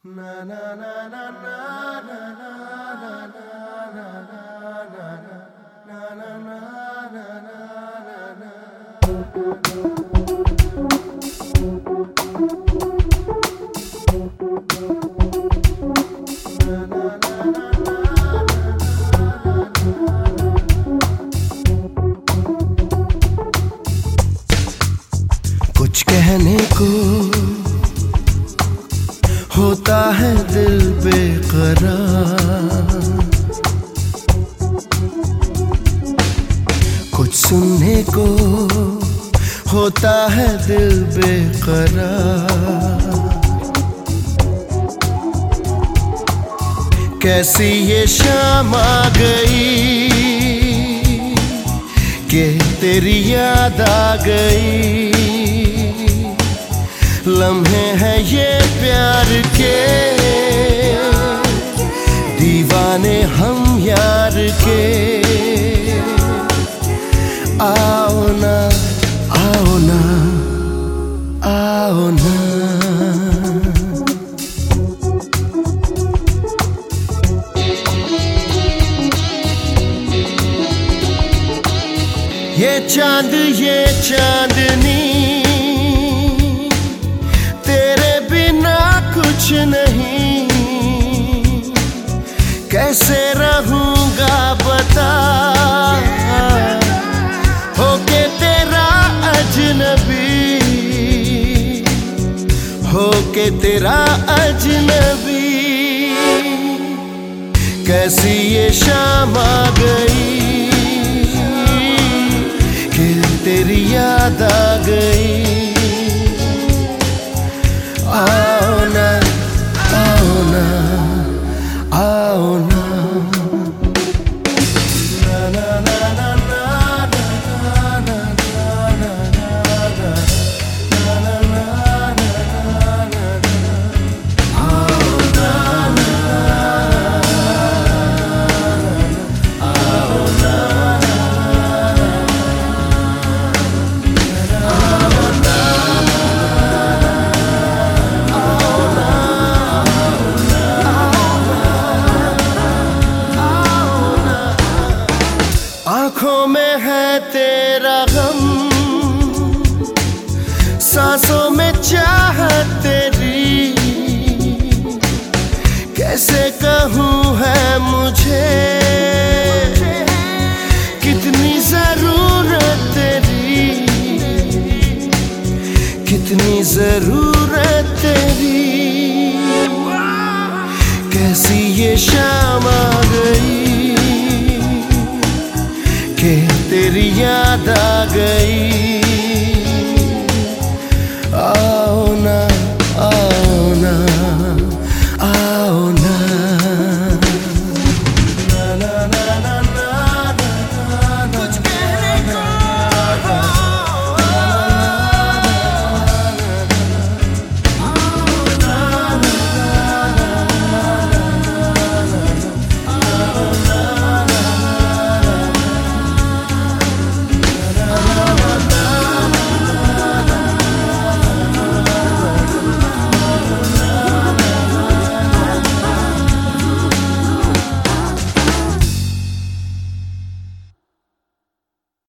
कुछ कहने को होता है दिल बेकरार, कुछ सुनने को होता है दिल बेकरार। कैसी ये शाम आ गई कि तेरी याद आ गई। लम्हे हैं ये प्यार के, दीवाने हम यार के। आओ ना आओ ना आओ ना, ये चांद ये चांदनी कुछ नहीं, कैसे रहूंगा बता होके तेरा अजनबी, होके तेरा अजनबी। कैसी ये शाम आ गई कि तेरी याद आ गई। आओ ना आओ ना आओ ना, आँखों में है तेरा गम, सांसों में चाहत तेरी। कैसे कहूँ है मुझे कितनी जरूरत तेरी, कितनी जरूरत तेरी। कैसी ये शाम आ गई कि तेरी याद आ गई।